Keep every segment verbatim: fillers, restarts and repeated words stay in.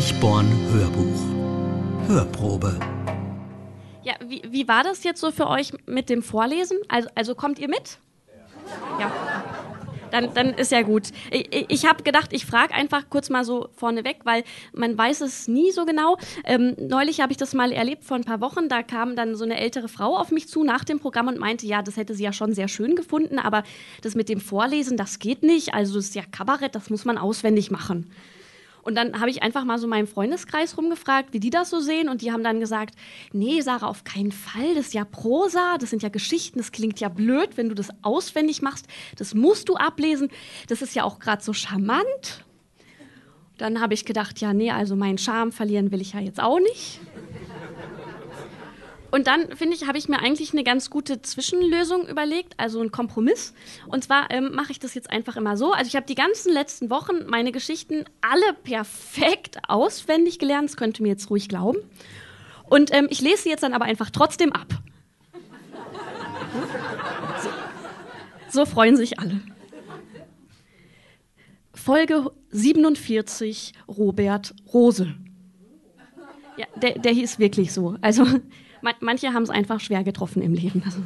Eichborn-Hörbuch. Hörprobe. Ja, wie, wie war das jetzt so für euch mit dem Vorlesen? Also, also kommt ihr mit? Ja. Dann, dann ist ja gut. Ich, ich habe gedacht, ich frage einfach kurz mal so vorneweg, weil man weiß es nie so genau. Ähm, neulich habe ich das mal erlebt, vor ein paar Wochen. Da kam dann so eine ältere Frau auf mich zu nach dem Programm und meinte, ja, das hätte sie ja schon sehr schön gefunden, aber das mit dem Vorlesen, das geht nicht. Also das ist ja Kabarett, das muss man auswendig machen. Und dann habe ich einfach mal so meinem Freundeskreis rumgefragt, wie die das so sehen. Und die haben dann gesagt, nee, Sarah, auf keinen Fall. Das ist ja Prosa, das sind ja Geschichten. Das klingt ja blöd, wenn du das auswendig machst. Das musst du ablesen. Das ist ja auch gerade so charmant. Dann habe ich gedacht, ja, nee, also meinen Charme verlieren will ich ja jetzt auch nicht. Und dann, finde ich, habe ich mir eigentlich eine ganz gute Zwischenlösung überlegt, also einen Kompromiss. Und zwar ähm, mache ich das jetzt einfach immer so. Also ich habe die ganzen letzten Wochen meine Geschichten alle perfekt auswendig gelernt. Das könnt ihr mir jetzt ruhig glauben. Und ähm, ich lese sie jetzt dann aber einfach trotzdem ab. So, so freuen sich alle. Folge siebenundvierzig, Robert Rose. Ja, der, der hieß wirklich so. Also manche haben es einfach schwer getroffen im Leben. Also.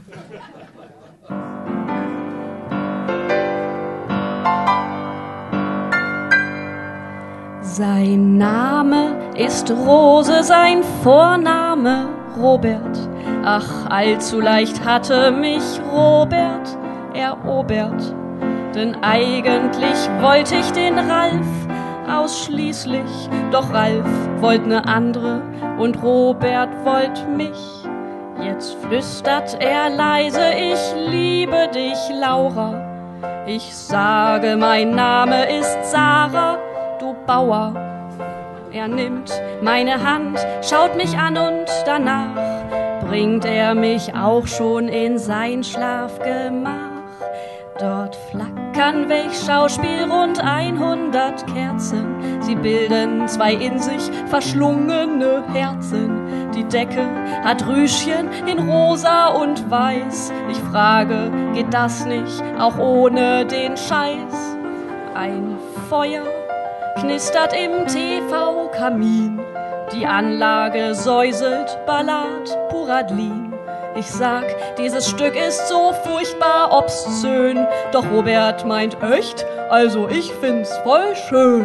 Sein Name ist Rose, sein Vorname Robert. Ach, allzu leicht hatte mich Robert erobert. Denn eigentlich wollte ich den Ralf ausschließlich, doch Ralf wollt ne andere und Robert wollt mich. Jetzt flüstert er leise, ich liebe dich, Laura. Ich sage, mein Name ist Sarah, du Bauer. Er nimmt meine Hand, schaut mich an und danach bringt er mich auch schon in sein Schlafgemach. Dort flackern welch Schauspiel rund hundert Kerzen. Sie bilden zwei in sich verschlungene Herzen. Die Decke hat Rüschchen in rosa und weiß. Ich frage, geht das nicht auch ohne den Scheiß? Ein Feuer knistert im T V-Kamin. Die Anlage säuselt Ballad Puradlin. Ich sag, dieses Stück ist so furchtbar obszön. Doch Robert meint echt, also ich find's voll schön.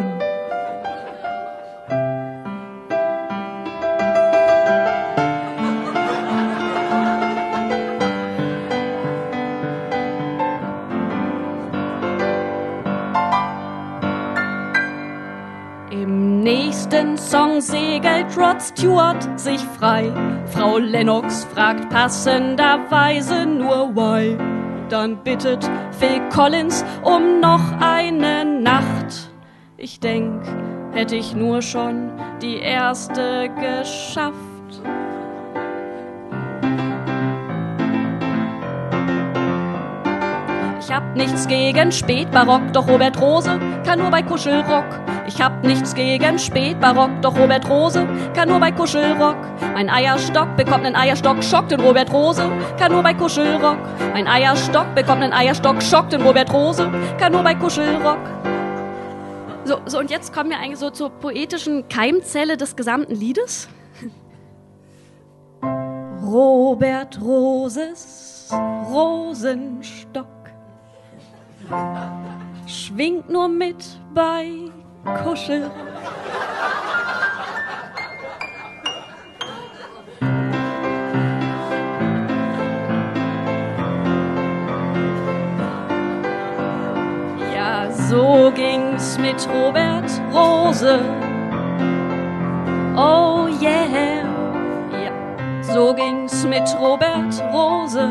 Im nächsten Song segelt Rod Stewart sich frei. Frau Lennox fragt passenderweise nur why. Dann bittet Phil Collins um noch eine Nacht. Ich denk, hätte ich nur schon die erste geschafft. Ich hab nichts gegen Spätbarock, doch Robert Rose kann nur bei Kuschelrock. Ich hab nichts gegen Spätbarock, doch Robert Rose kann nur bei Kuschelrock. Mein Eierstock bekommt nen Eierstock-Schock, denn Robert Rose kann nur bei Kuschelrock. Mein Eierstock bekommt nen Eierstock-Schock, denn Robert Rose kann nur bei Kuschelrock. So, so, und jetzt kommen wir eigentlich so zur poetischen Keimzelle des gesamten Liedes. Robert Roses Rosenstock schwingt nur mit bei Kuschelrock. Ja, so ging's mit Robert Rose. Oh yeah. Ja, so ging's mit Robert Rose.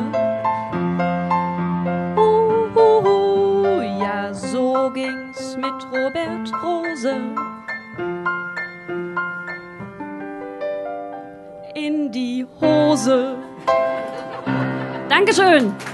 So ging's mit Robert Rose. In die Hose. Dankeschön.